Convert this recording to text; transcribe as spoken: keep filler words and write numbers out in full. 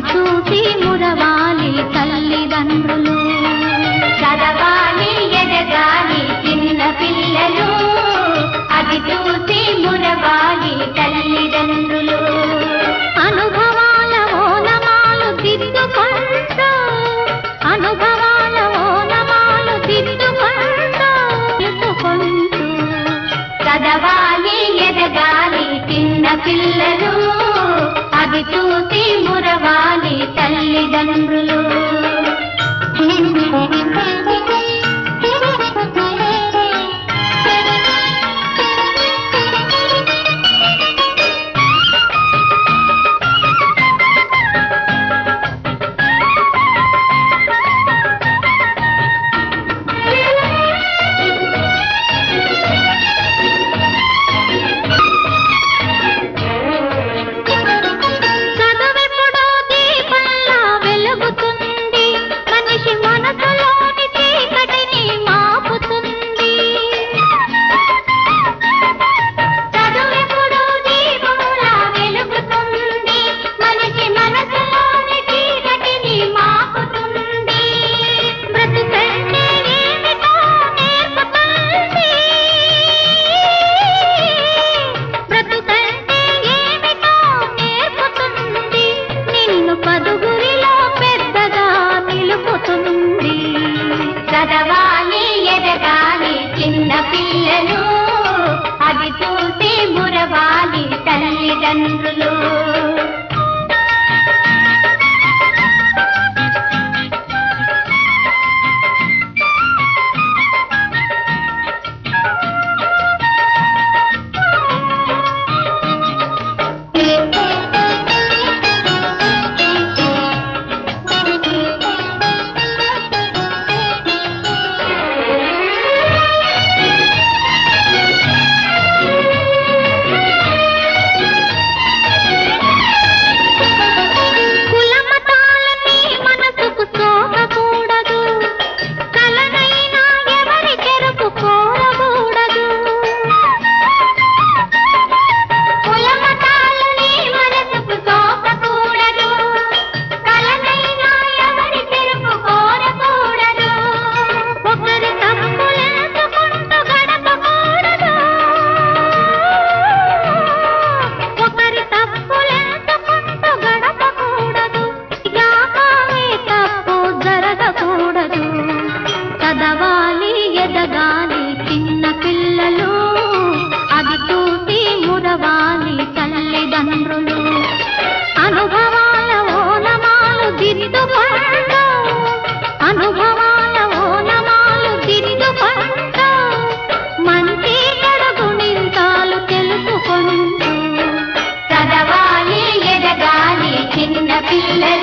చూసి మురవాలి తల్లిదండ్రులు. చదవాలి ఎదగాలి చిన్న పిల్లలు, అది చూసి మురవాలి తల్లిదండ్రులు. అనుభవాల ఓనమాలు దిద్దుకుంటూ, అనుభవాల ఓనమాలు దిద్దుకుంటూ ఎత్తుకుంటూ, చదవాలి ఎదగాలి చిన్న పిల్లలు, అది చూసి మురవాలి తల్లిదండ్రులు. చదవాలి ఎదగాలి చిన్న పిల్లలు, అది చూసి మురవాలి తల్లిదండ్రులు. చదవాలి ఎదగాలి చిన్న పిల్లలు, అది చూసి మురవాలి తల్లిదండ్రులు. అనుభవాల ఓనమాలు దిద్దుకుంటూ, అనుభవాల ఓనమాలు దిద్దుకుంటూ, మంచి చెడు నింతాలు తెలుసుకుంటూ, చదవాలి ఎదగాలి చిన్న పిల్లలు.